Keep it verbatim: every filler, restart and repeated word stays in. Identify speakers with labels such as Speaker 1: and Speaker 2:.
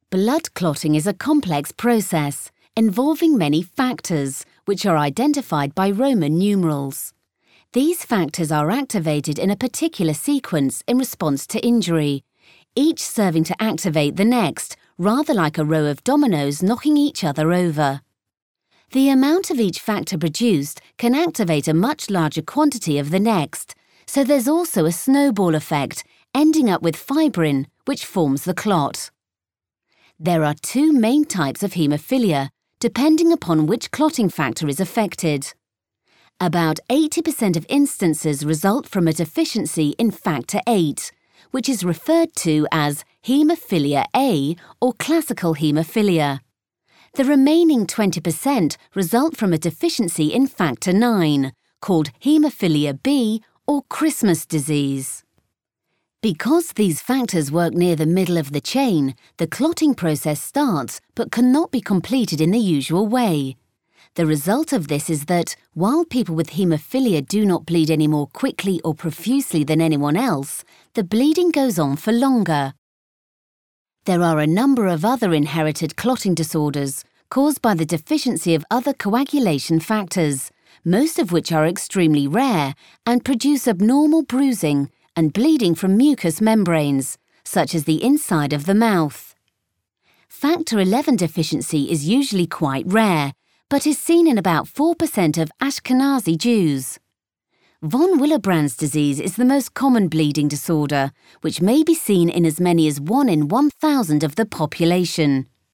Speaker 1: Blood clotting is a complex process involving many factors, which are identified by Roman numerals. These factors are activated in a particular sequence in response to injury, each serving to activate the next, rather like a row of dominoes knocking each other over. The amount of each factor produced can activate a much larger quantity of the next, so there's also a snowball effect, ending up with fibrin, which forms the clot. There are two main types of haemophilia, depending upon which clotting factor is affected. About eighty percent of instances result from a deficiency in factor eight, which is referred to as haemophilia A or classical haemophilia. The remaining twenty percent result from a deficiency in factor nine, called haemophilia B or Christmas disease. Because these factors work near the middle of the chain, the clotting process starts but cannot be completed in the usual way. The result of this is that, while people with haemophilia do not bleed any more quickly or profusely than anyone else, the bleeding goes on for longer. There are a number of other inherited clotting disorders caused by the deficiency of other coagulation factors, most of which are extremely rare and produce abnormal bruising and bleeding from mucous membranes, such as the inside of the mouth. Factor eleven deficiency is usually quite rare, but is seen in about four percent of Ashkenazi Jews. Von Willebrand's disease is the most common bleeding disorder, which may be seen in as many as one in one thousand of the population.